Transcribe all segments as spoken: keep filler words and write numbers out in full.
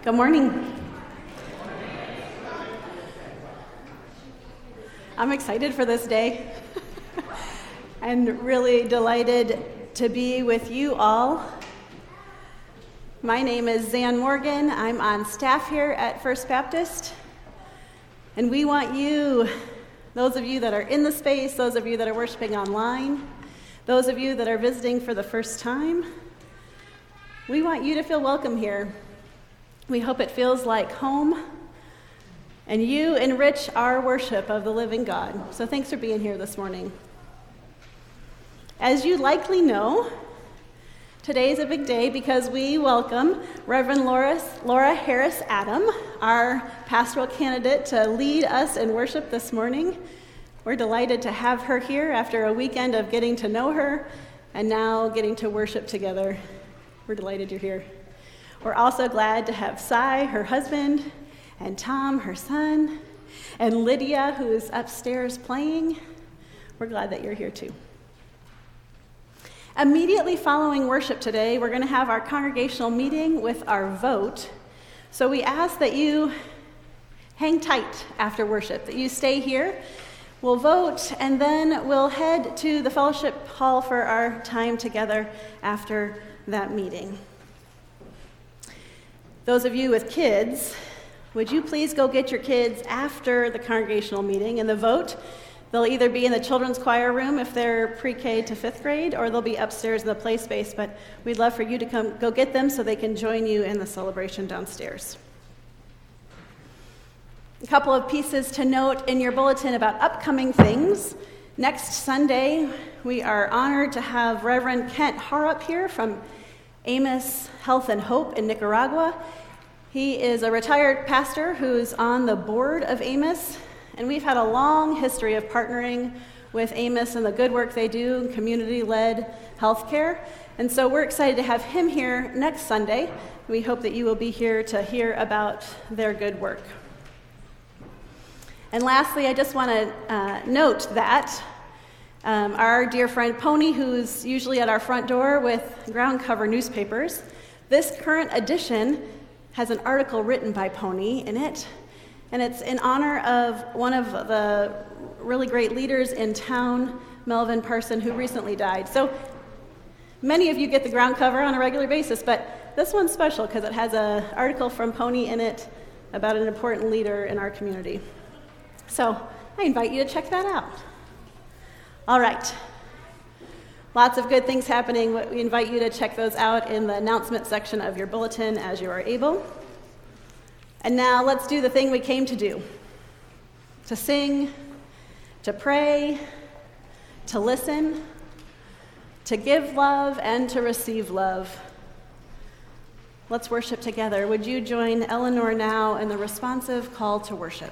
Good morning. I'm excited for this day and really delighted to be with you all. My name is Zan Morgan. I'm on staff here at First Baptist, and we want you, those of you that are in the space, those of you that are worshiping online, those of you that are visiting for the first time, we want you to feel welcome here. We hope it feels like home, and you enrich our worship of the living God. So thanks for being here this morning. As you likely know, today is a big day because we welcome Reverend Laura, Laura Harris Adam, our pastoral candidate to lead us in worship this morning. We're delighted to have her here after a weekend of getting to know her and now getting to worship together. We're delighted you're here. We're also glad to have Cy, her husband, and Tom, her son, and Lydia, who is upstairs playing. We're glad that you're here too. Immediately following worship today, we're going to have our congregational meeting with our vote. So we ask that you hang tight after worship, that you stay here. We'll vote, and then we'll head to the fellowship hall for our time together after that meeting. Those of you with kids, would you please go get your kids after the congregational meeting and the vote? They'll either be in the children's choir room if they're pre-K to fifth grade, or they'll be upstairs in the play space, but we'd love for you to come go get them so they can join you in the celebration downstairs. A couple of pieces to note in your bulletin about upcoming things. Next Sunday, we are honored to have Reverend Kent Harrop here from Amos Health and Hope in Nicaragua. He is a retired pastor who's on the board of Amos, and we've had a long history of partnering with Amos and the good work they do in community-led healthcare. And so we're excited to have him here next Sunday. We hope that you will be here to hear about their good work. And lastly, I just want to uh, note that Um, our dear friend Pony, who's usually at our front door with ground cover newspapers, this current edition has an article written by Pony in it, and it's in honor of one of the really great leaders in town, Melvin Parson, who recently died. So many of you get the ground cover on a regular basis, but this one's special because it has an article from Pony in it about an important leader in our community. So I invite you to check that out. All right. Lots of good things happening. We invite you to check those out in the announcement section of your bulletin as you are able. And now let's do the thing we came to do. To sing, to pray, to listen, to give love, and to receive love. Let's worship together. Would you join Eleanor now in the responsive call to worship?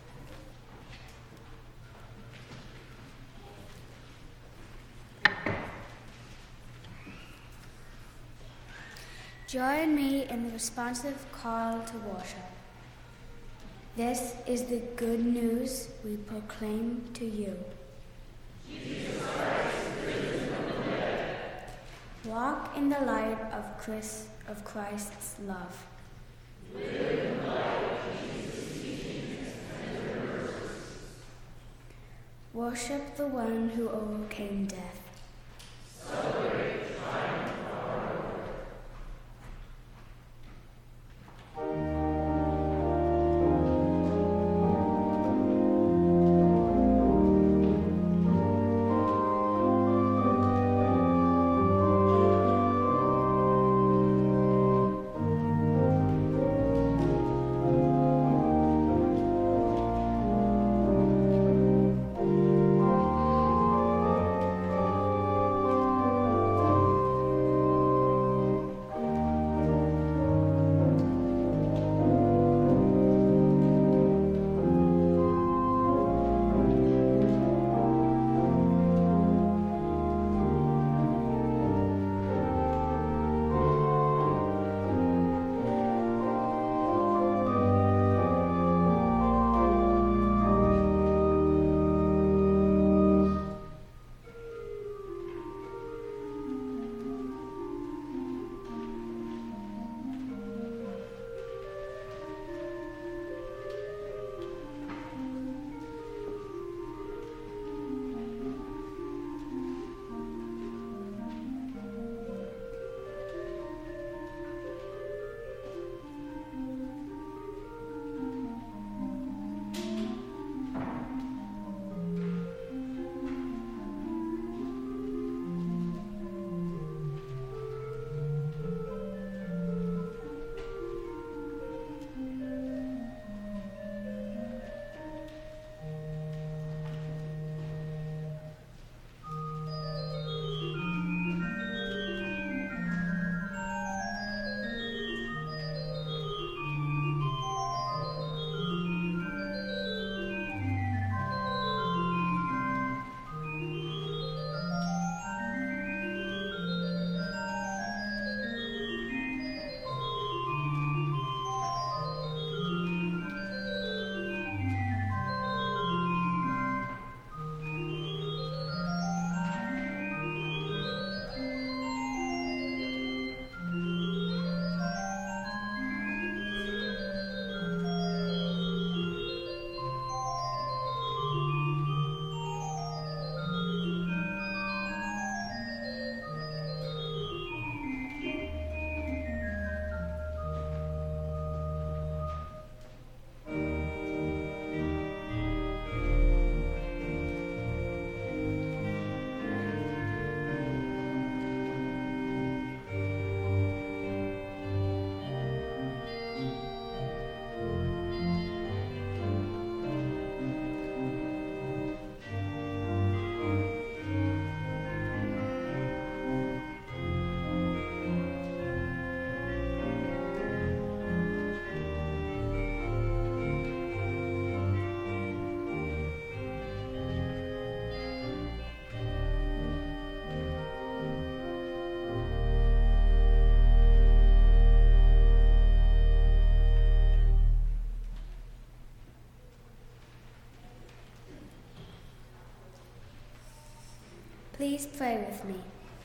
Join me in the responsive call to worship. This is the good news we proclaim to you. Jesus Christ risen from the dead. Walk in the light of Christ, of Christ's love. Live in the light of Jesus' teachings and reversals. Worship the one who overcame death. Celebrate the triumph of our Lord. Please pray with me.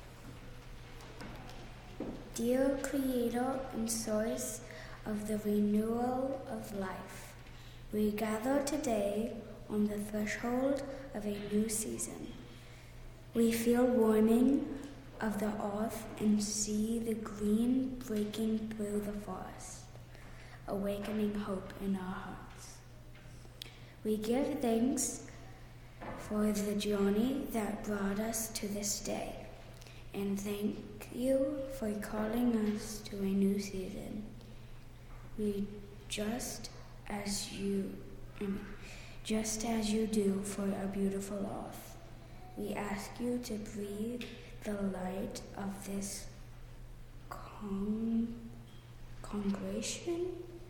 Dear Creator and Source of the renewal of life, we gather today on the threshold of a new season. We feel warming of the earth and see the green breaking through the forest, awakening hope in our hearts. We give thanks for the journey that brought us to this day, and thank you for calling us to a new season. We just as you, just as you do for our beautiful earth, we ask you to breathe the light of this con- congregation,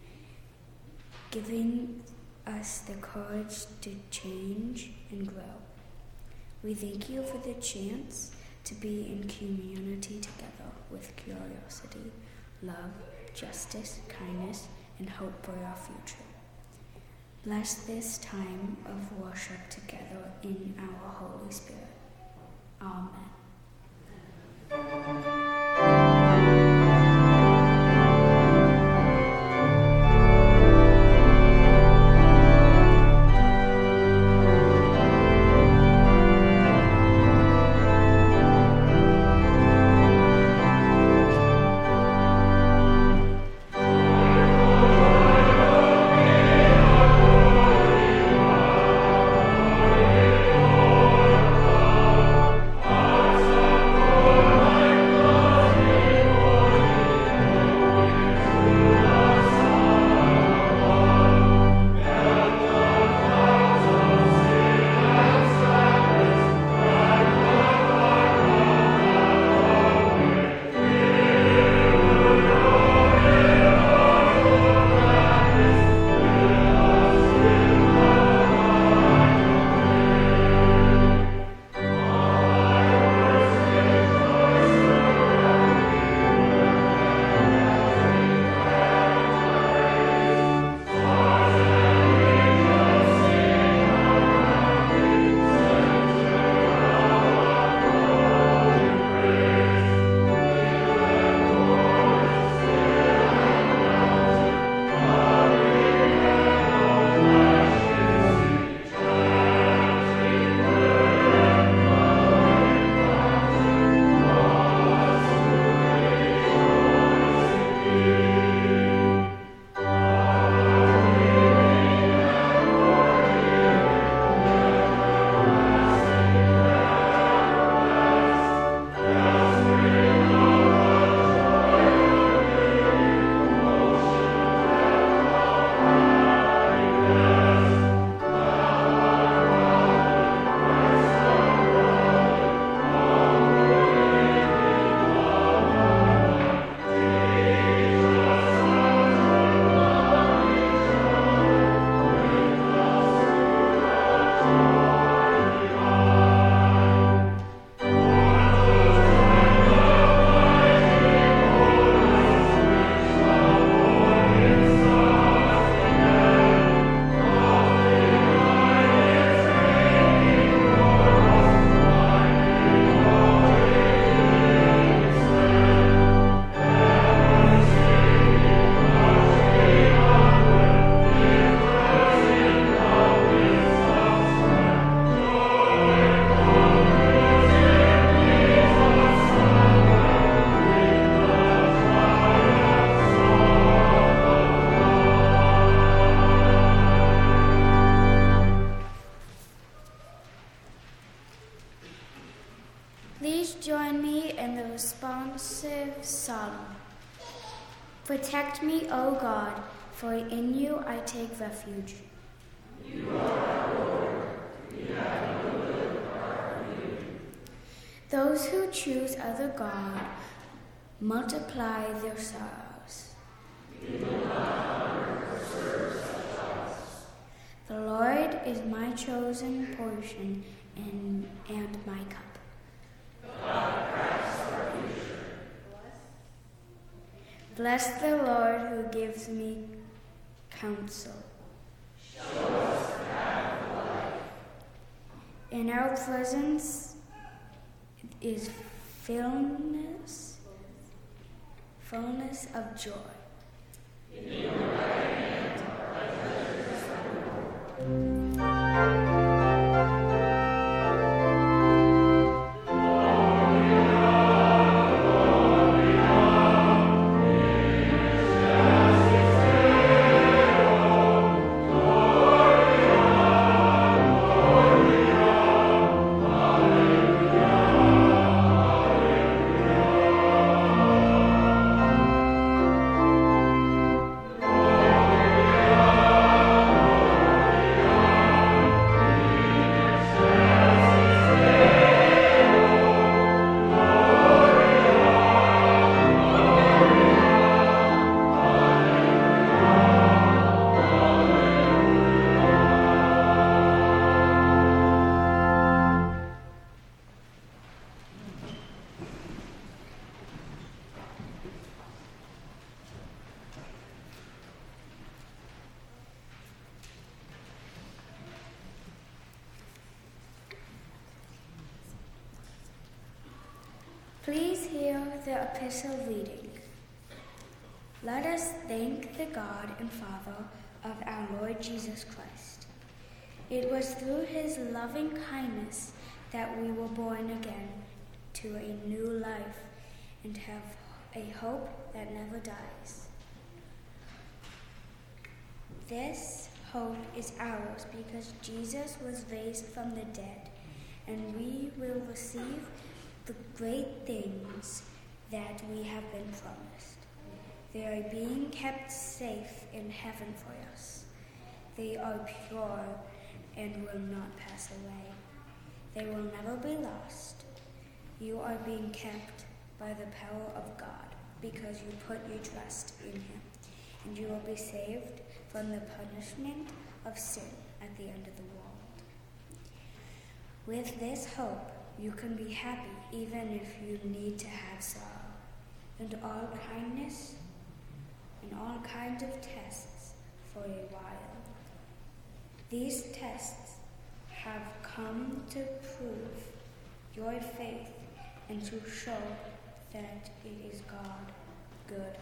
giving us the courage to change and grow. We thank you for the chance to be in community together with curiosity, love, justice, kindness, and hope for our future. Bless this time of worship together in our Holy Spirit. Amen. Please join me in the responsive psalm. Protect me, O God, for in you I take refuge. You are our Lord. We have no good apart from you. Those who choose other God multiply their sorrows. We will not honor or serve such gods. The Lord is my chosen portion and, and my cup. God crafts our future. Bless the Lord who gives me counsel. Show us. In our presence is fullness, fullness of joy. In your right hand are pleasures forevermore. Please hear the epistle reading. Let us thank the God and Father of our Lord Jesus Christ. It was through his loving kindness that we were born again to a new life and have a hope that never dies. This hope is ours because Jesus was raised from the dead, and we will receive the great things that we have been promised. They are being kept safe in heaven for us. They are pure and will not pass away. They will never be lost. You are being kept by the power of God because you put your trust in him, and you will be saved from the punishment of sin at the end of the world. With this hope, you can be happy even if you need to have sorrow, and all kindness and all kinds of tests for a while. These tests have come to prove your faith and to show that it is God good.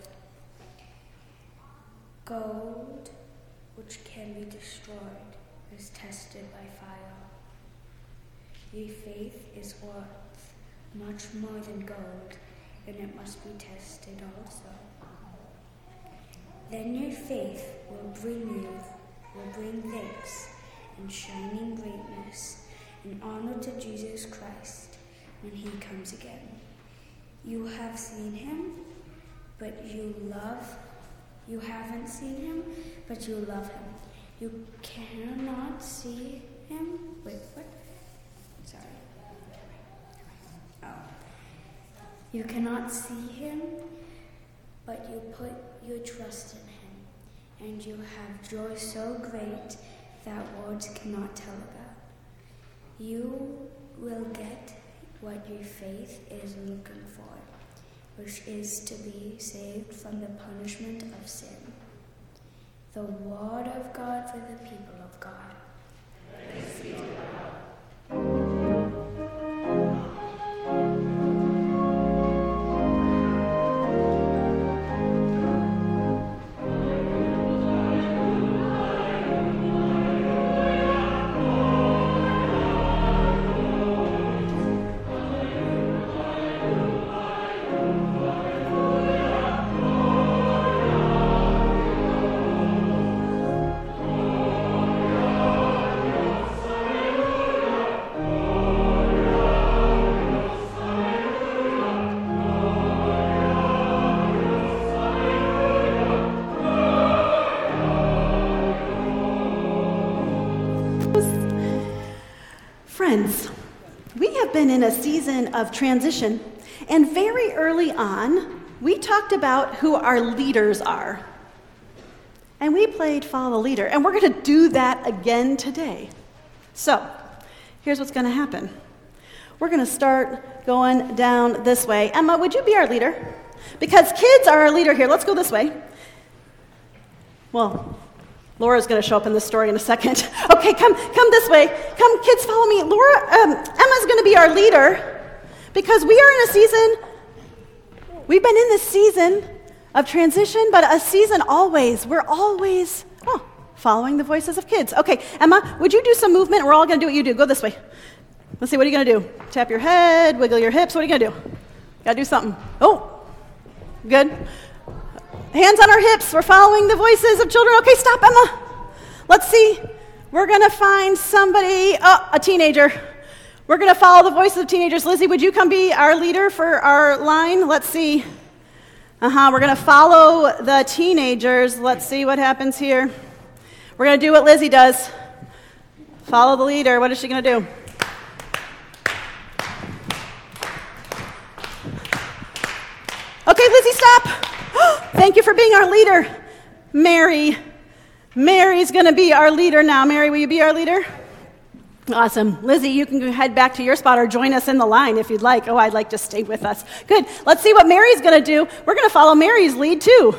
Gold, which can be destroyed, is tested by fire. Your faith is worth much more than gold, and it must be tested also. Then your faith will bring you, will bring thanks and shining greatness and honor to Jesus Christ when he comes again. You have seen him, but you love, you haven't seen him, but you love him. You cannot see him, wait, what? Sorry. Oh. You cannot see him, but you put your trust in him, and you have joy so great that words cannot tell about. You will get what your faith is looking for, which is to be saved from the punishment of sin. The word of God for the people of God. Thanks be to God. Friends, we have been in a season of transition, and very early on, we talked about who our leaders are. And we played Follow the Leader, and we're going to do that again today. So, here's what's going to happen. We're going to start going down this way. Emma, would you be our leader? Because kids are our leader here. Let's go this way. Well, Laura's going to show up in this story in a second. Okay, come come this way. Come, kids, follow me. Laura, um, Emma's going to be our leader, Because we are in a season, we've been in this season of transition, but a season always, we're always, oh, following the voices of kids. Okay, Emma, would you do some movement? We're all going to do what you do. Go this way. Let's see, what are you going to do? Tap your head, wiggle your hips. What are you going to do? Got to do something. Oh, good. Hands on our hips. We're following the voices of children. Okay, stop, Emma. Let's see. We're going to find somebody, oh, a teenager. We're going to follow the voices of teenagers. Lizzie, would you come be our leader for our line? Let's see. Uh-huh, we're going to follow the teenagers. Let's see what happens here. We're going to do what Lizzie does. Follow the leader. What is she going to do? Okay, Lizzie, stop. Thank you for being our leader. Mary. Mary's going to be our leader now. Mary, will you be our leader? Awesome. Lizzie, you can head back to your spot or join us in the line if you'd like. Oh, I'd like to stay with us. Good. Let's see what Mary's going to do. We're going to follow Mary's lead, too.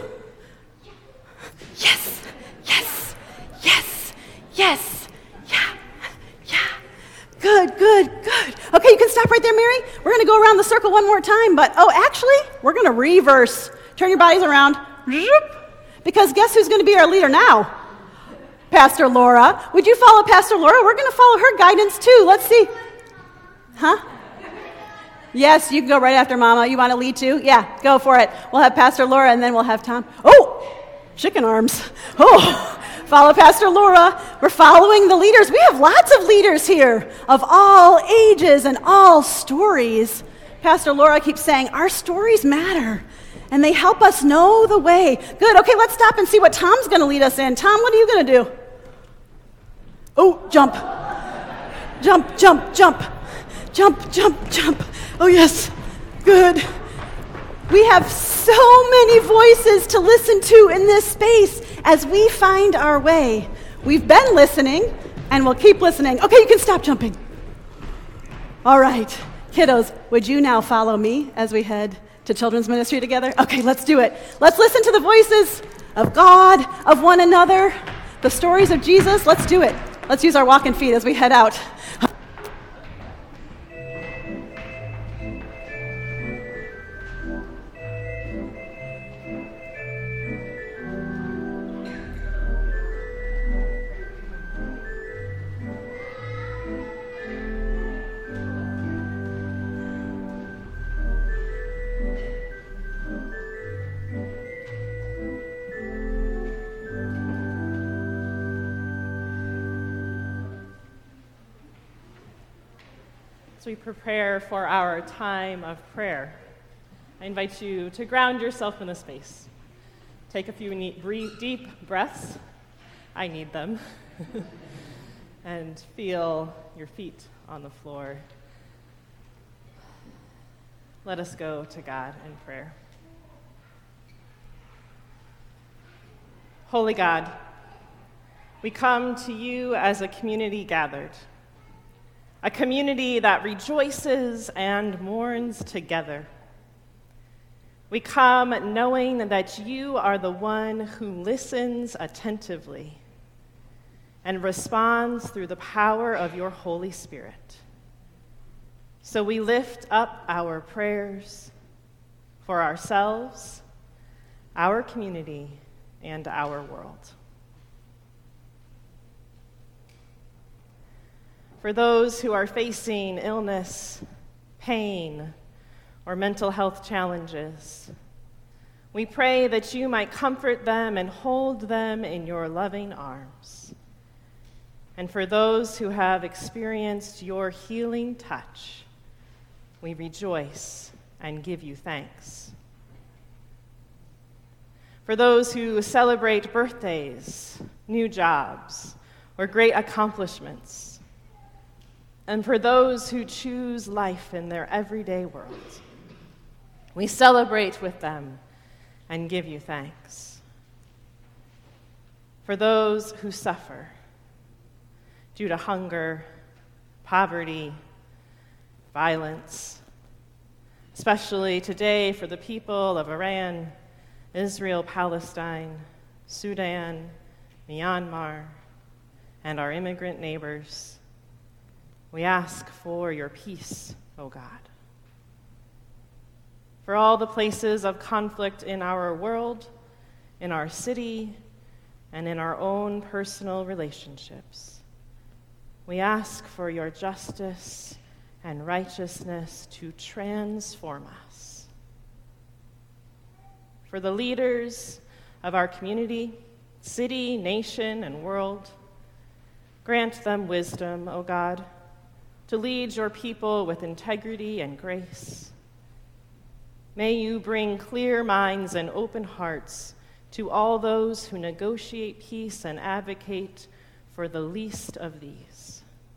Yes. Yes. Yes. Yes. Yeah. Yeah. Good, good, good. Okay, you can stop right there, Mary. We're going to go around the circle one more time, but, oh, actually, we're going to reverse. Turn your bodies around. Because guess who's going to be our leader now? Pastor Laura. Would you follow Pastor Laura? We're going to follow her guidance too. Let's see. Huh? Yes, you can go right after Mama. You want to lead too? Yeah, go for it. We'll have Pastor Laura and then we'll have Tom. Oh, chicken arms. Oh, follow Pastor Laura. We're following the leaders. We have lots of leaders here of all ages and all stories. Pastor Laura keeps saying, our stories matter. And they help us know the way. Good. Okay, let's stop and see what Tom's going to lead us in. Tom, what are you going to do? Oh, jump. Jump, jump, jump. Jump, jump, jump. Oh, yes. Good. We have so many voices to listen to in this space as we find our way. We've been listening, and we'll keep listening. Okay, you can stop jumping. All right. Kiddos, would you now follow me as we head to children's ministry together? Okay, let's do it. Let's listen to the voices of God, of one another, the stories of Jesus. Let's do it. Let's use our walking feet as we head out. As we prepare for our time of prayer, I invite you to ground yourself in the space. Take a few neat, breathe, deep breaths. I need them. And feel your feet on the floor. Let us go to God in prayer. Holy God, we come to you as a community gathered. A community that rejoices and mourns together. We come knowing that you are the one who listens attentively and responds through the power of your Holy Spirit. So we lift up our prayers for ourselves, our community, and our world. For those who are facing illness, pain, or mental health challenges, we pray that you might comfort them and hold them in your loving arms. And for those who have experienced your healing touch, we rejoice and give you thanks. For those who celebrate birthdays, new jobs, or great accomplishments, and for those who choose life in their everyday world, we celebrate with them and give you thanks. For those who suffer due to hunger, poverty, violence, especially today for the people of Iran, Israel, Palestine, Sudan, Myanmar, and our immigrant neighbors, we ask for your peace, O God. for all the places of conflict in our world, in our city, and in our own personal relationships. We ask for your justice and righteousness to transform us. For the leaders of our community, city, nation, and world, grant them wisdom, O God, to lead your people with integrity and grace. May you bring clear minds and open hearts to all those who negotiate peace and advocate for the least of these.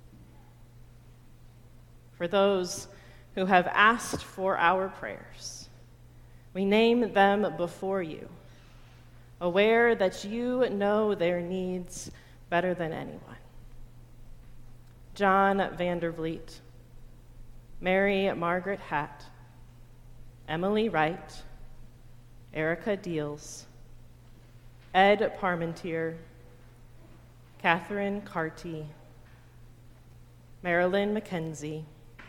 For those who have asked for our prayers, we name them before you, aware that you know their needs better than anyone. John Vandervliet, Mary Margaret Hatt, Emily Wright, Erica Deals, Ed Parmentier, Catherine Carty, Marilyn McKenzie,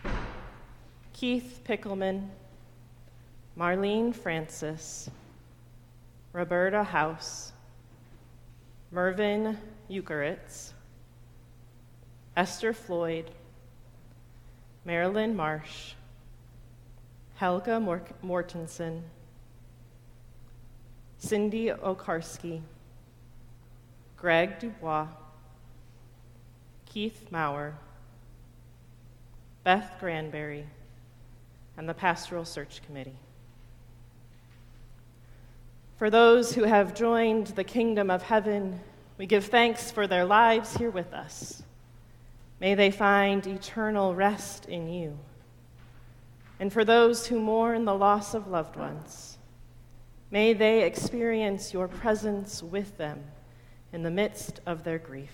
Keith Pickelman, Marlene Francis, Roberta House, Mervyn Eucharitz, Esther Floyd, Marilyn Marsh, Helga Mort- Mortensen, Cindy Okarski, Greg Dubois, Keith Maurer, Beth Granberry, and the Pastoral Search Committee. For those who have joined the kingdom of heaven, we give thanks for their lives here with us. May they find eternal rest in you. And for those who mourn the loss of loved ones, may they experience your presence with them in the midst of their grief.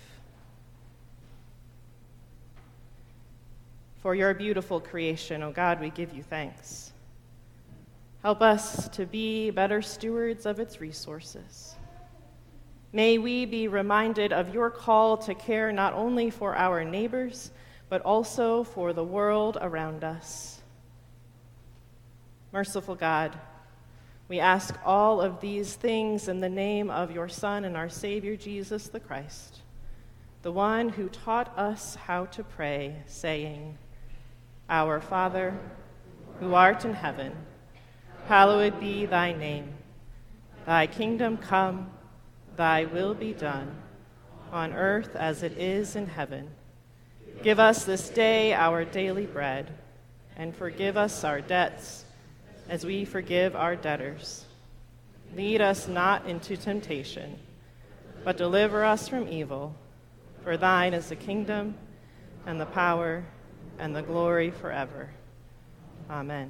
For your beautiful creation, O God, we give you thanks. Help us to be better stewards of its resources. May we be reminded of your call to care not only for our neighbors, but also for the world around us. Merciful God, we ask all of these things in the name of your Son and our Savior, Jesus the Christ, the one who taught us how to pray, saying, Our Father, who art in heaven, hallowed be thy name. Thy kingdom come, thy will be done, on earth as it is in heaven. Give us this day our daily bread, and forgive us our debts, as we forgive our debtors. Lead us not into temptation, but deliver us from evil. For thine is the kingdom, and the power, and the glory forever. Amen.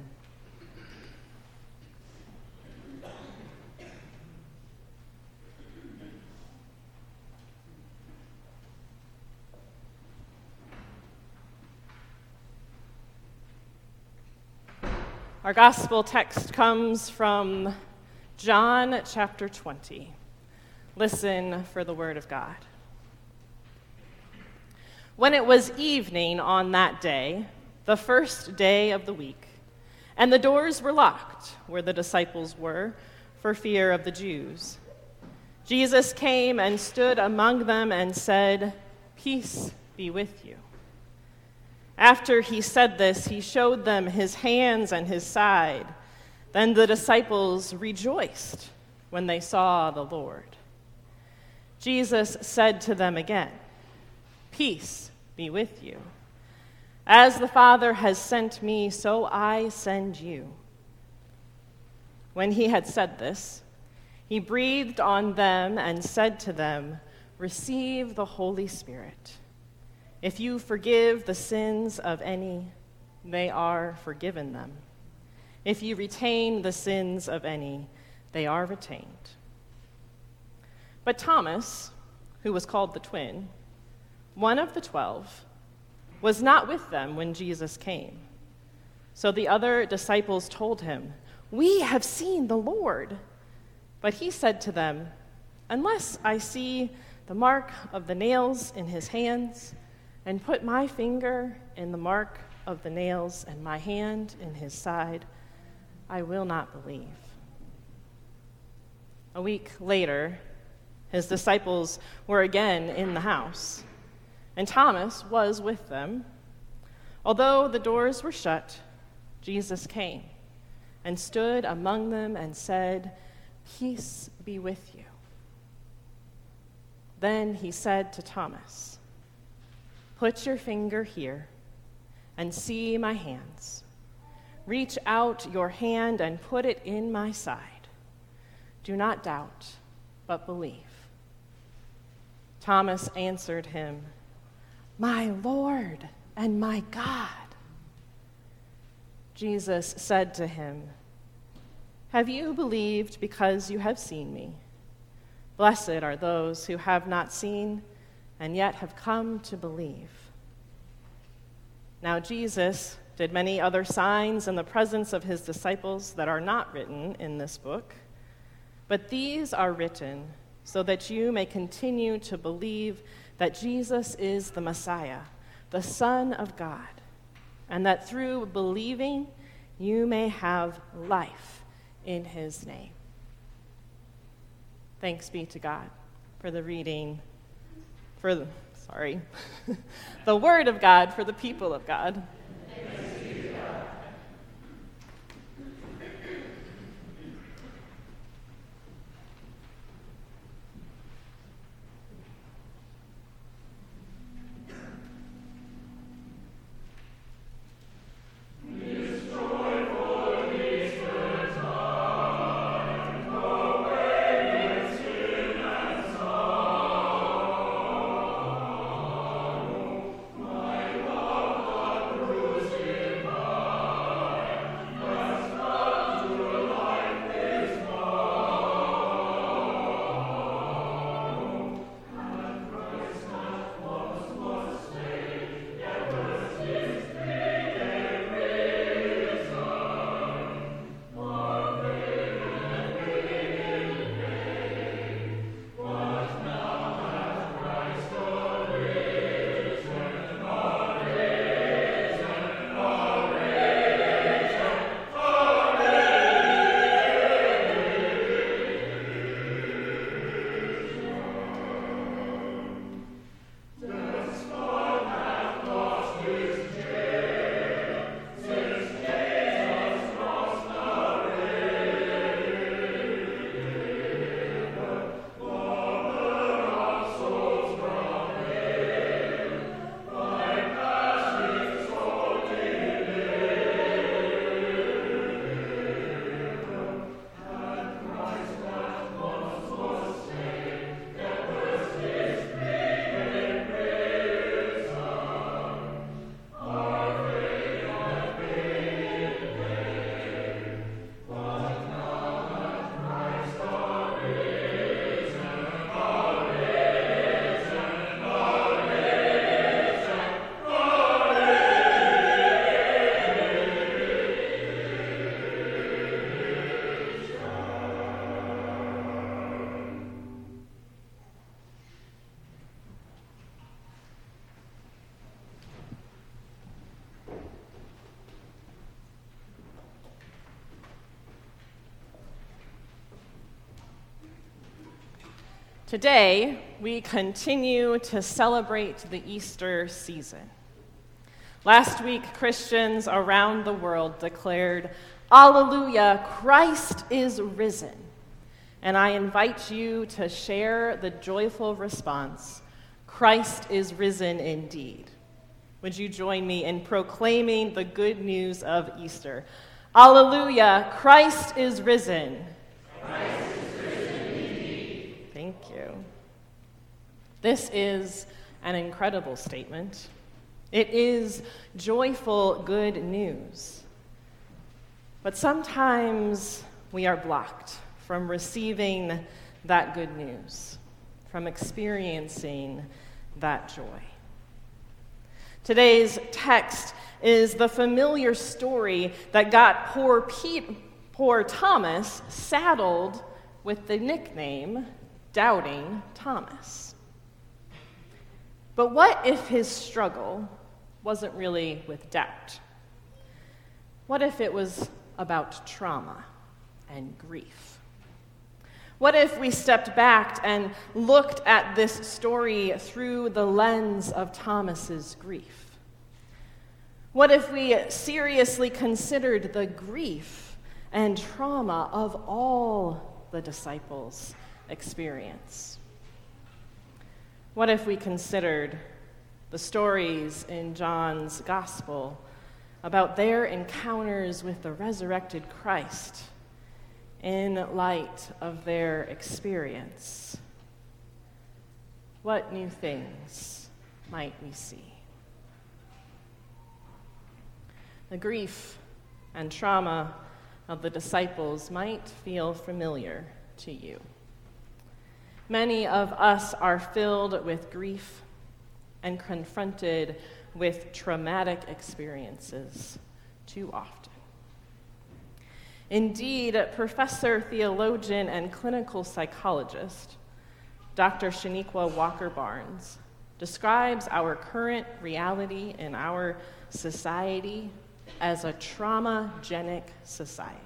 Our gospel text comes from John chapter twenty. Listen for the word of God. When it was evening on that day, the first day of the week, and the doors were locked where the disciples were for fear of the Jews, Jesus came and stood among them and said, Peace be with you. After he said this, he showed them his hands and his side. Then the disciples rejoiced when they saw the Lord. Jesus said to them again, Peace be with you. As the Father has sent me, so I send you. When he had said this, he breathed on them and said to them, Receive the Holy Spirit. If you forgive the sins of any, they are forgiven them. If you retain the sins of any, they are retained. But Thomas, who was called the twin, one of the twelve, was not with them when Jesus came. So the other disciples told him, We have seen the Lord. But he said to them, Unless I see the mark of the nails in his hands, and put my finger in the mark of the nails and my hand in his side, I will not believe." A week later, his disciples were again in the house, and Thomas was with them. Although the doors were shut, Jesus came and stood among them and said, "Peace be with you." Then he said to Thomas, "Put your finger here and see my hands. Reach out your hand and put it in my side. Do not doubt, but believe." Thomas answered him, "My Lord and my God." Jesus said to him, "Have you believed because you have seen me? Blessed are those who have not seen and yet have come to believe." Now Jesus did many other signs in the presence of his disciples that are not written in this book, but these are written so that you may continue to believe that Jesus is the Messiah, the Son of God, and that through believing you may have life in his name. Thanks be to God for the reading, for the, sorry, the word of God for the people of God. Thanks be to God. Today, we continue to celebrate the Easter season. Last week, Christians around the world declared, "Alleluia, Christ is risen." And I invite you to share the joyful response, "Christ is risen indeed." Would you join me in proclaiming the good news of Easter? Alleluia, Christ is risen. Christ is risen indeed. Thank you. This is an incredible statement. It is joyful good news. But sometimes we are blocked from receiving that good news, from experiencing that joy. Today's text is the familiar story that got poor, Pete, poor Thomas saddled with the nickname Doubting Thomas. But what if his struggle wasn't really with doubt? What if it was about trauma and grief? What if we stepped back and looked at this story through the lens of Thomas's grief? What if we seriously considered the grief and trauma of all the disciples' experience? What if we considered the stories in John's gospel about their encounters with the resurrected Christ in light of their experience? What new things might we see? The grief and trauma of the disciples might feel familiar to you. Many of us are filled with grief and confronted with traumatic experiences too often. Indeed, professor, theologian, and clinical psychologist Doctor Shaniqua Walker-Barnes describes our current reality in our society as a traumagenic society.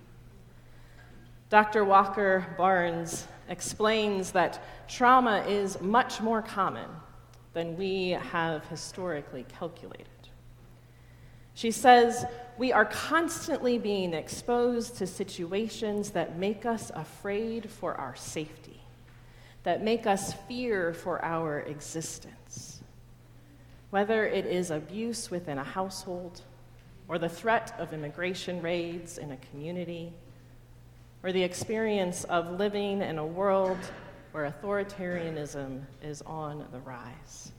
Doctor Walker-Barnes explains that trauma is much more common than we have historically calculated. She says, we are constantly being exposed to situations that make us afraid for our safety, that make us fear for our existence. Whether it is abuse within a household, or the threat of immigration raids in a community, or the experience of living in a world where authoritarianism is on the rise.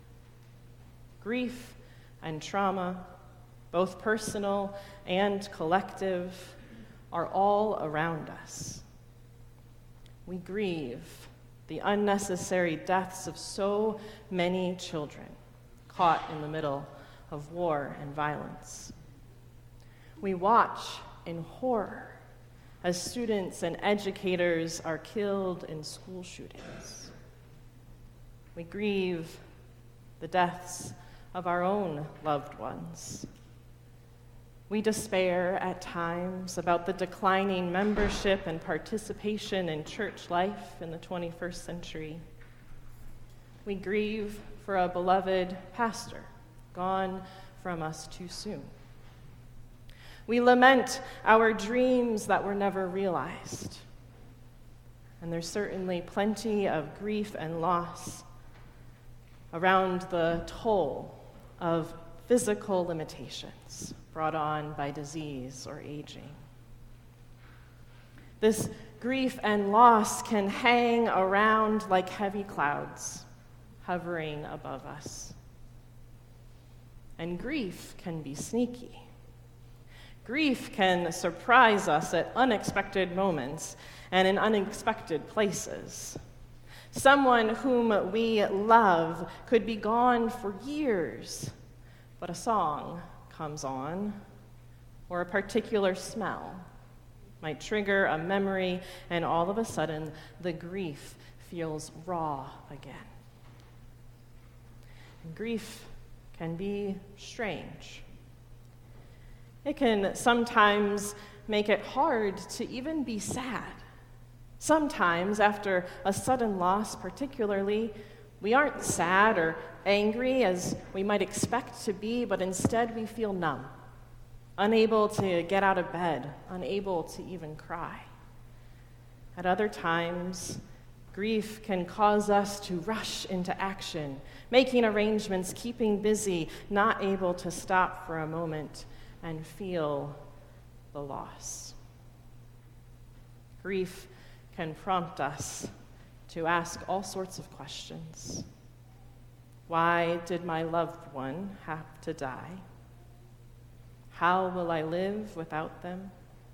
Grief and trauma, both personal and collective, are all around us. We grieve the unnecessary deaths of so many children caught in the middle of war and violence. We watch in horror as students and educators are killed in school shootings. We grieve the deaths of our own loved ones. We despair at times about the declining membership and participation in church life in the twenty-first century. We grieve for a beloved pastor gone from us too soon. We lament our dreams that were never realized. And there's certainly plenty of grief and loss around the toll of physical limitations brought on by disease or aging. This grief and loss can hang around like heavy clouds hovering above us. And grief can be sneaky. Grief can surprise us at unexpected moments and in unexpected places. Someone whom we love could be gone for years, but a song comes on, or a particular smell might trigger a memory, and all of a sudden, the grief feels raw again. And grief can be strange. It can sometimes make it hard to even be sad. Sometimes, after a sudden loss particularly, we aren't sad or angry as we might expect to be, but instead we feel numb, unable to get out of bed, unable to even cry. At other times, grief can cause us to rush into action, making arrangements, keeping busy, not able to stop for a moment and feel the loss. Grief can prompt us to ask all sorts of questions. Why did my loved one have to die? How will I live without them?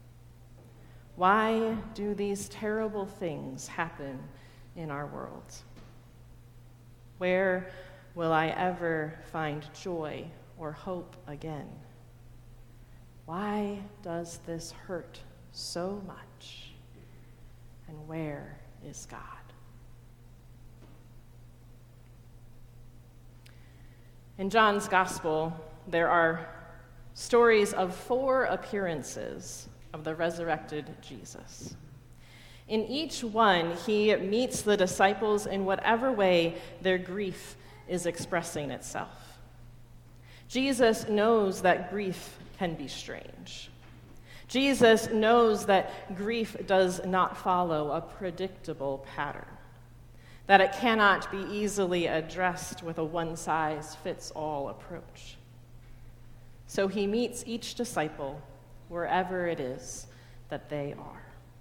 Why do these terrible things happen in our world? Where will I ever find joy or hope again? Why does this hurt so much? And where is God? In John's gospel, there are stories of four appearances of the resurrected Jesus. In each one, he meets the disciples in whatever way their grief is expressing itself. Jesus knows that grief can be strange. Jesus knows that grief does not follow a predictable pattern, that it cannot be easily addressed with a one-size-fits-all approach. So he meets each disciple wherever it is that they are.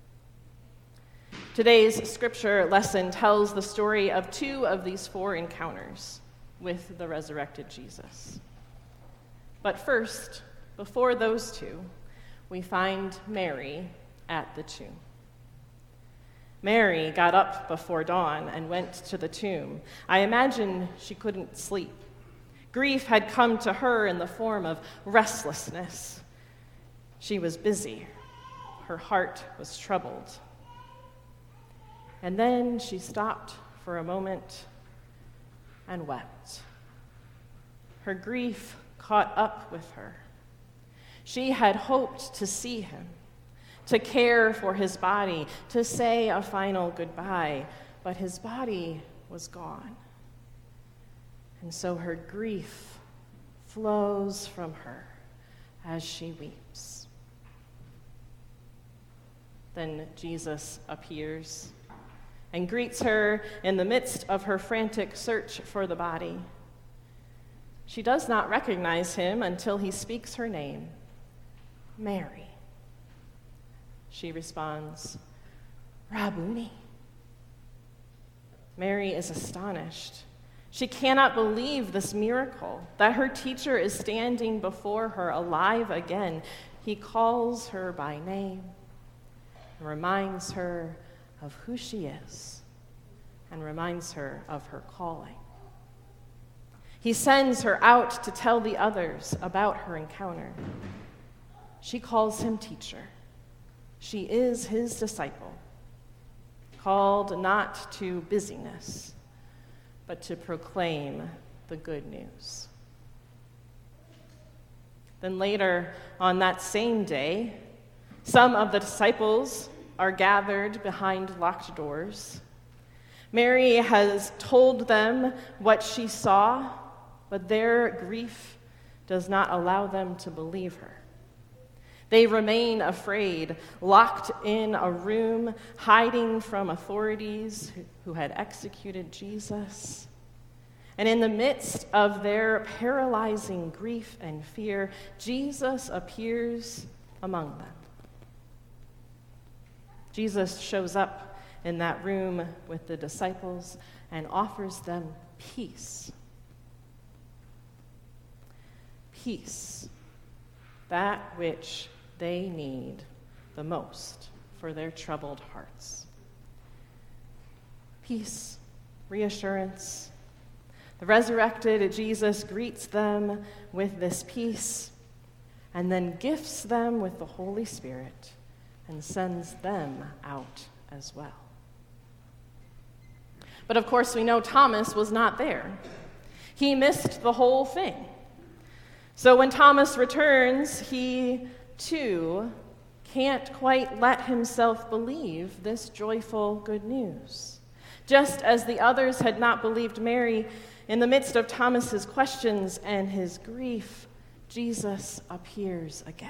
Today's scripture lesson tells the story of two of these four encounters with the resurrected Jesus. But first, before those two, we find Mary at the tomb. Mary got up before dawn and went to the tomb. I imagine she couldn't sleep. Grief had come to her in the form of restlessness. She was busy. Her heart was troubled. And then she stopped for a moment and wept. Her grief caught up with her. She had hoped to see him, to care for his body, to say a final goodbye, but his body was gone. And so her grief flows from her as she weeps. Then Jesus appears and greets her in the midst of her frantic search for the body. She does not recognize him until he speaks her name, Mary. She responds, Rabboni. Mary is astonished. She cannot believe this miracle, that her teacher is standing before her alive again. He calls her by name and reminds her of who she is and reminds her of her calling. He sends her out to tell the others about her encounter. She calls him teacher. She is his disciple, called not to busyness, but to proclaim the good news. Then later on that same day, some of the disciples are gathered behind locked doors. Mary has told them what she saw, but their grief does not allow them to believe her. They remain afraid, locked in a room, hiding from authorities who had executed Jesus. And in the midst of their paralyzing grief and fear, Jesus appears among them. Jesus shows up in that room with the disciples and offers them peace. Peace, that which they need the most for their troubled hearts. Peace, reassurance. The resurrected Jesus greets them with this peace and then gifts them with the Holy Spirit and sends them out as well. But of course, we know Thomas was not there. He missed the whole thing. So when Thomas returns, he too can't quite let himself believe this joyful good news. Just as the others had not believed Mary, in the midst of Thomas's questions and his grief, Jesus appears again.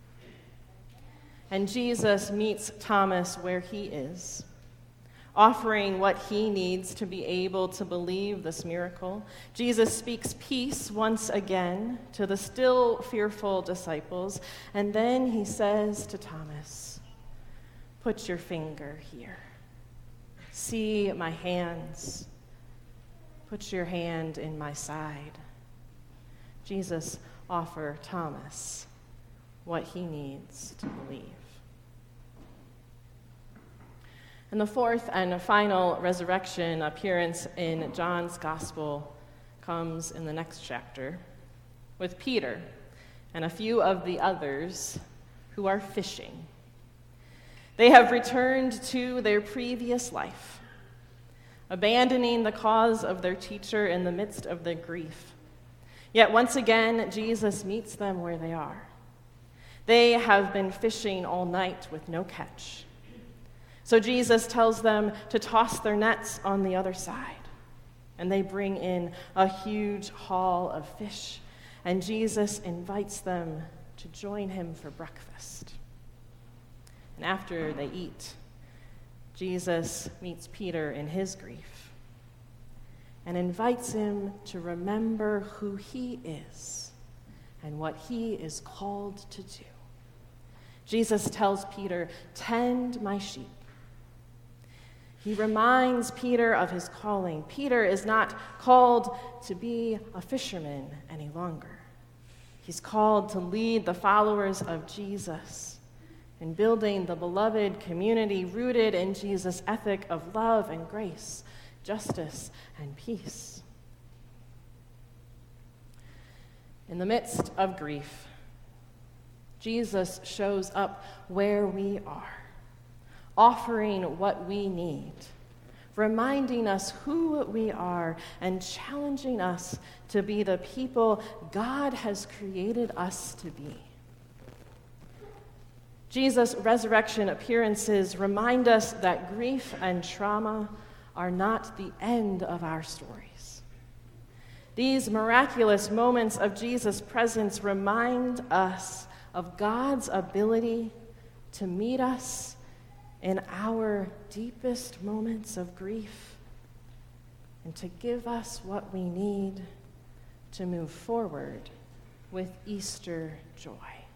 And Jesus meets Thomas where he is, offering what he needs to be able to believe this miracle. Jesus speaks peace once again to the still fearful disciples, and then he says to Thomas, "Put your finger here. See my hands. Put your hand in my side." Jesus offers Thomas what he needs to believe. And the fourth and final resurrection appearance in John's gospel comes in the next chapter with Peter and a few of the others who are fishing. They have returned to their previous life, abandoning the cause of their teacher in the midst of their grief. Yet once again, Jesus meets them where they are. They have been fishing all night with no catch. So Jesus tells them to toss their nets on the other side. And they bring in a huge haul of fish. And Jesus invites them to join him for breakfast. And after they eat, Jesus meets Peter in his grief and invites him to remember who he is and what he is called to do. Jesus tells Peter, "Tend my sheep." He reminds Peter of his calling. Peter is not called to be a fisherman any longer. He's called to lead the followers of Jesus in building the beloved community rooted in Jesus' ethic of love and grace, justice and peace. In the midst of grief, Jesus shows up where we are, offering what we need, reminding us who we are, and challenging us to be the people God has created us to be. Jesus' resurrection appearances remind us that grief and trauma are not the end of our stories. These miraculous moments of Jesus' presence remind us of God's ability to meet us in our deepest moments of grief and to give us what we need to move forward with Easter joy.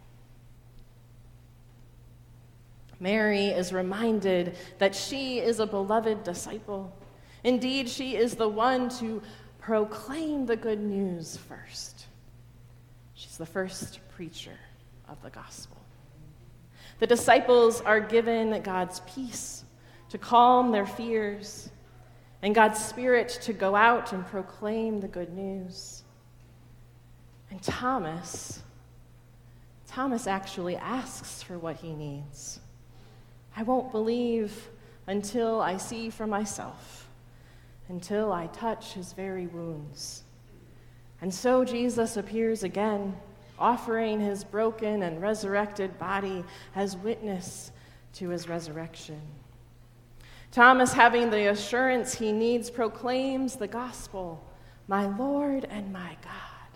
Mary is reminded that she is a beloved disciple. Indeed, she is the one to proclaim the good news first. She's the first preacher of the gospel. The disciples are given God's peace to calm their fears and God's Spirit to go out and proclaim the good news. And Thomas, Thomas actually asks for what he needs. I won't believe until I see for myself, until I touch his very wounds. And so Jesus appears again, offering his broken and resurrected body as witness to his resurrection. Thomas, having the assurance he needs, proclaims the gospel, "My Lord and my God."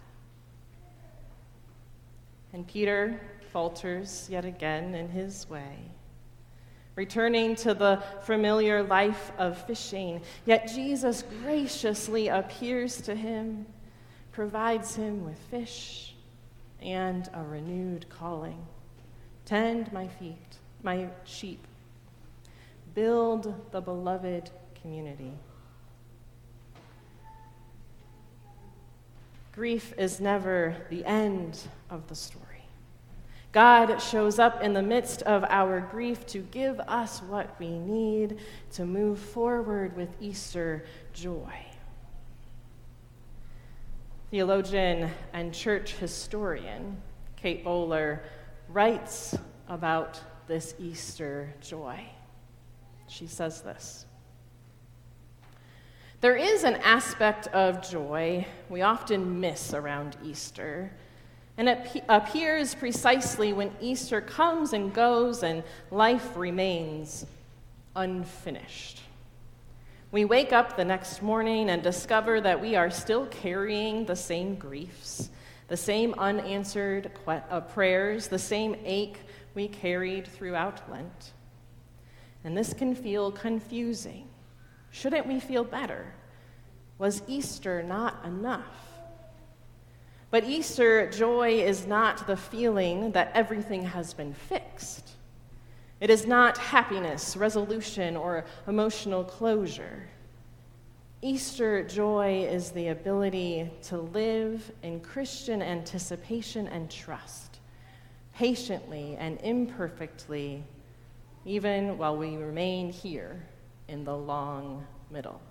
And Peter falters yet again in his way, returning to the familiar life of fishing. Yet Jesus graciously appears to him, provides him with fish and a renewed calling. Tend my feet, my sheep. Build the beloved community. Grief is never the end of the story. God shows up in the midst of our grief to give us what we need to move forward with Easter joy. Theologian and church historian Kate Bowler writes about this Easter joy. She says this: "There is an aspect of joy we often miss around Easter, and it pe- appears precisely when Easter comes and goes and life remains unfinished. We wake up the next morning and discover that we are still carrying the same griefs, the same unanswered que- uh, prayers, the same ache we carried throughout Lent. And this can feel confusing. Shouldn't we feel better? Was Easter not enough? But Easter joy is not the feeling that everything has been fixed. It is not happiness, resolution, or emotional closure. Easter joy is the ability to live in Christian anticipation and trust, patiently and imperfectly, even while we remain here in the long middle."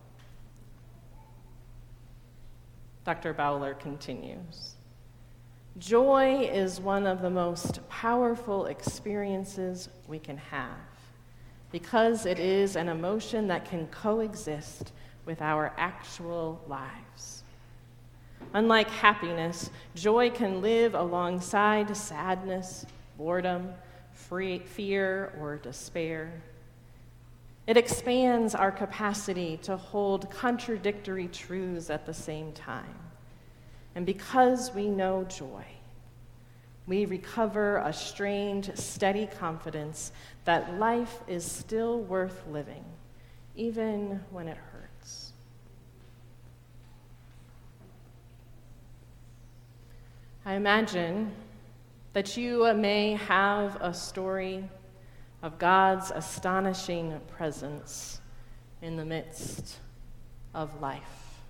Doctor Bowler continues, "Joy is one of the most powerful experiences we can have because it is an emotion that can coexist with our actual lives. Unlike happiness, joy can live alongside sadness, boredom, free, fear, or despair. It expands our capacity to hold contradictory truths at the same time. And because we know joy, we recover a strange, steady confidence that life is still worth living, even when it hurts. I imagine that you may have a story of God's astonishing presence in the midst of life.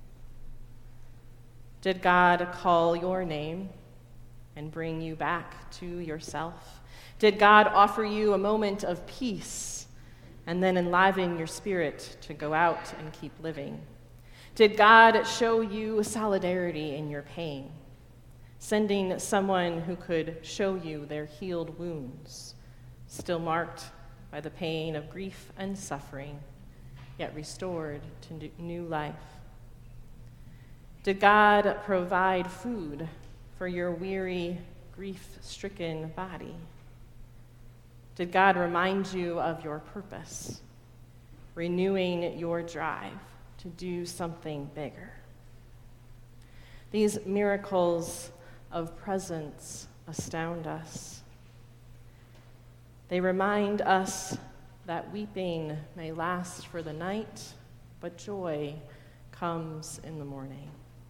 Did God call your name and bring you back to yourself? Did God offer you a moment of peace and then enliven your spirit to go out and keep living? Did God show you solidarity in your pain, sending someone who could show you their healed wounds, still marked by the pain of grief and suffering, yet restored to new life? Did God provide food for your weary, grief-stricken body? Did God remind you of your purpose, renewing your drive to do something bigger? These miracles of presence astound us. They remind us that weeping may last for the night, but joy comes in the morning.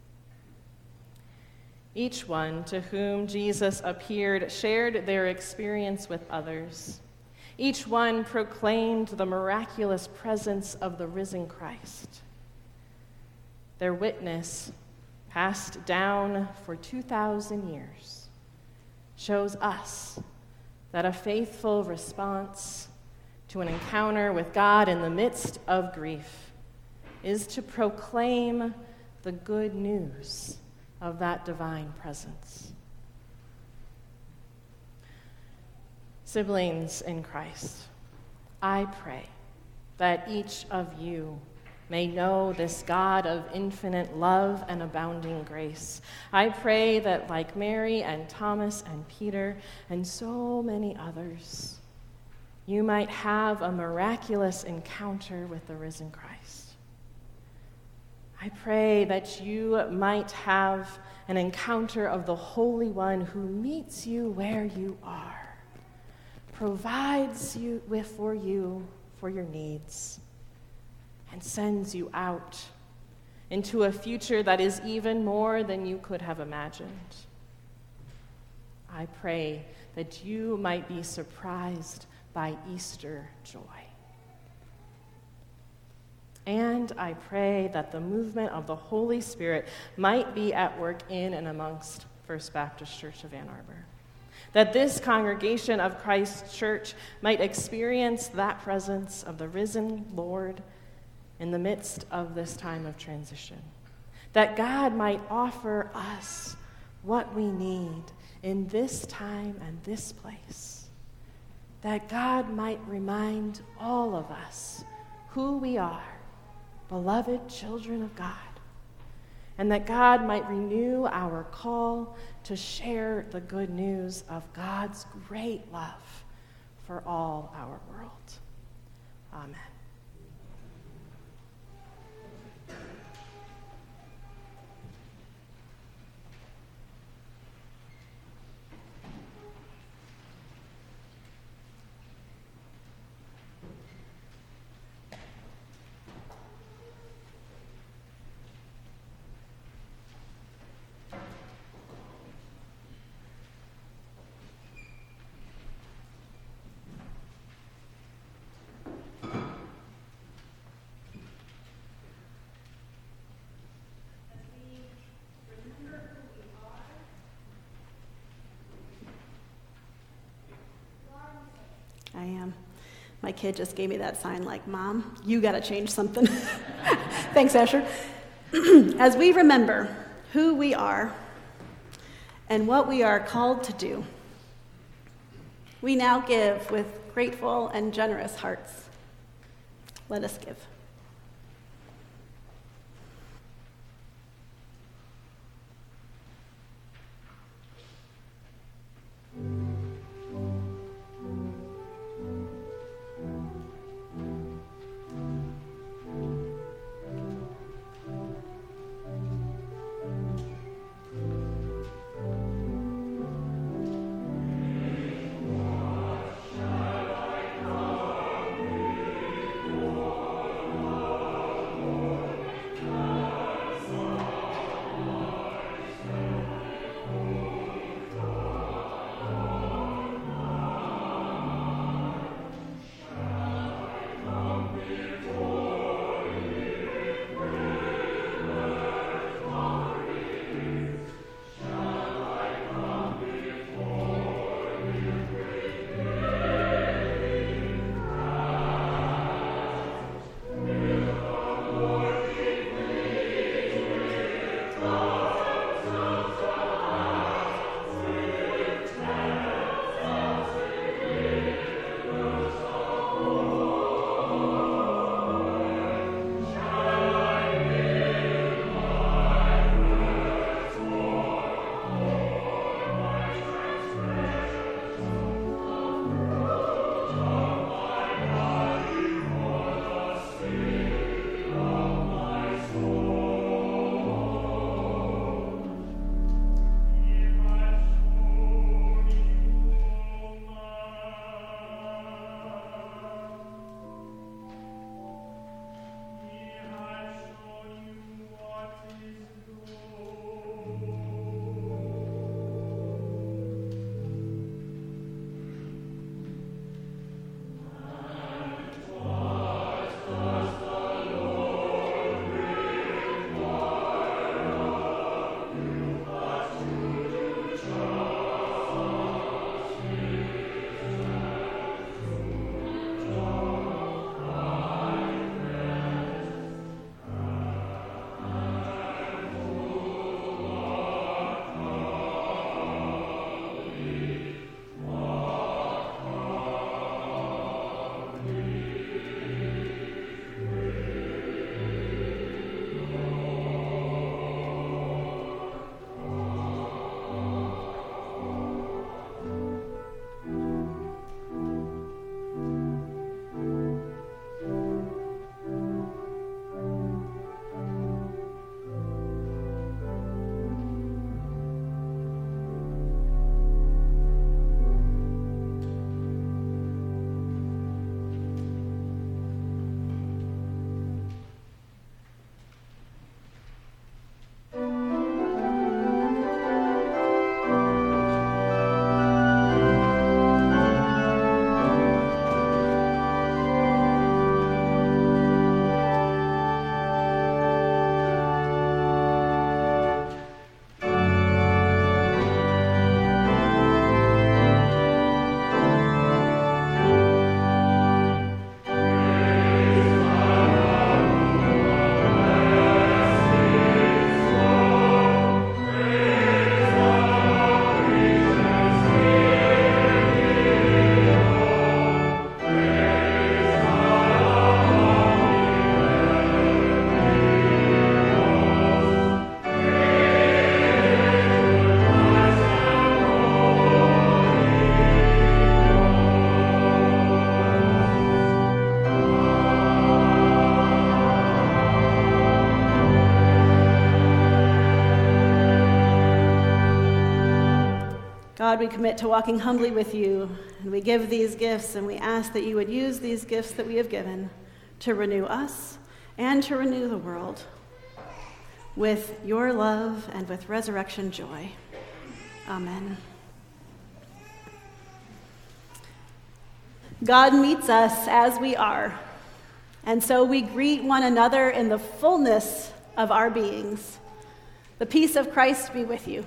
Each one to whom Jesus appeared shared their experience with others. Each one proclaimed the miraculous presence of the risen Christ. Their witness, passed down for two thousand years, shows us that a faithful response to an encounter with God in the midst of grief is to proclaim the good news of that divine presence. Siblings in Christ, I pray that each of you may know this God of infinite love and abounding grace. I pray that, like Mary and Thomas and Peter and so many others, you might have a miraculous encounter with the risen Christ. I pray that you might have an encounter of the Holy One who meets you where you are, provides you with for you for your needs, and sends you out into a future that is even more than you could have imagined. I pray that you might be surprised by Easter joy. And I pray that the movement of the Holy Spirit might be at work in and amongst First Baptist Church of Ann Arbor. That this congregation of Christ's church might experience that presence of the risen Lord in the midst of this time of transition. That God might offer us what we need in this time and this place. That God might remind all of us who we are, beloved children of God. And that God might renew our call to share the good news of God's great love for all our world. Amen. I am. My kid just gave me that sign like, Mom, you got to change something. Thanks, Asher. As we remember who we are and what we are called to do, we now give with grateful and generous hearts. Let us give. God, we commit to walking humbly with you, and we give these gifts, and we ask that you would use these gifts that we have given to renew us and to renew the world with your love and with resurrection joy. Amen. God meets us as we are, and so we greet one another in the fullness of our beings. The peace of Christ be with you.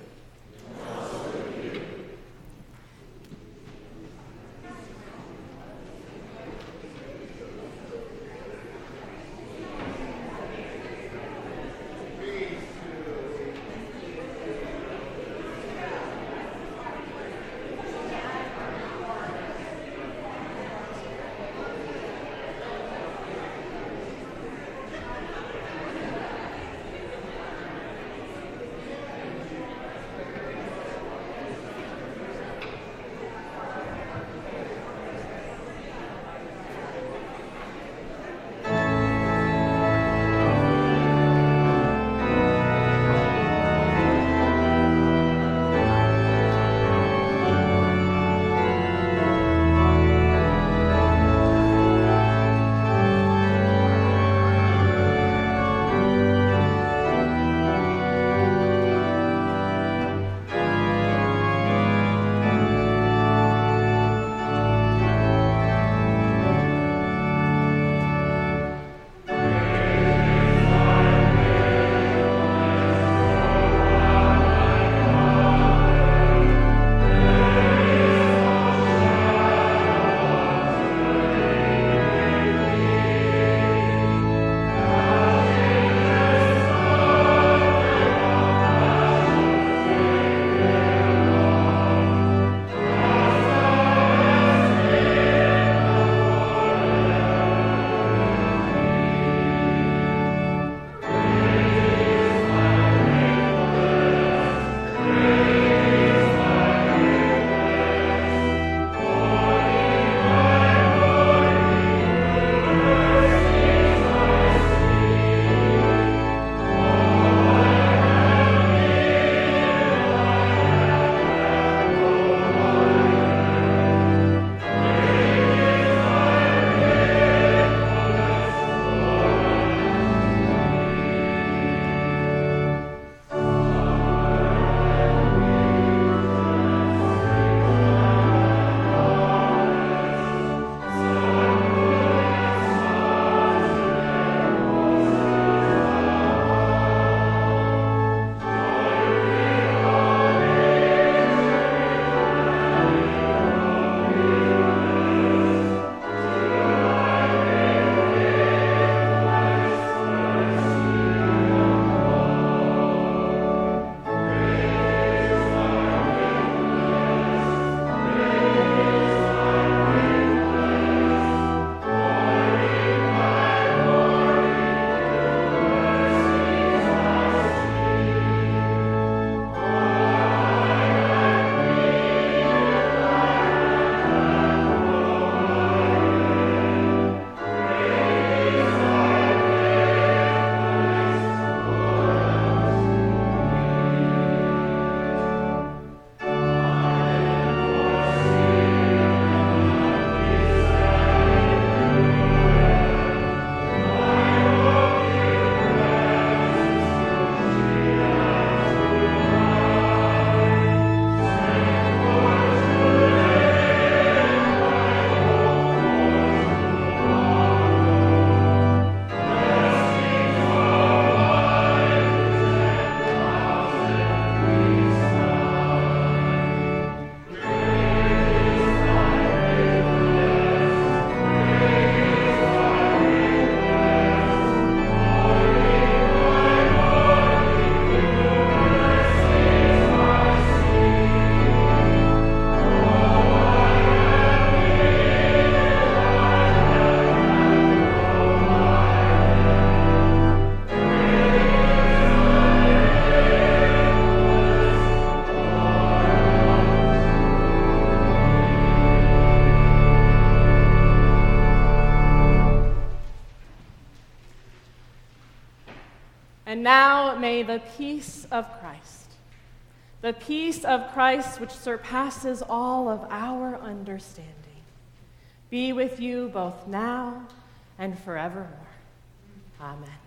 And now may the peace of Christ The peace of Christ, which surpasses all of our understanding, be with you both now and forevermore. Amen.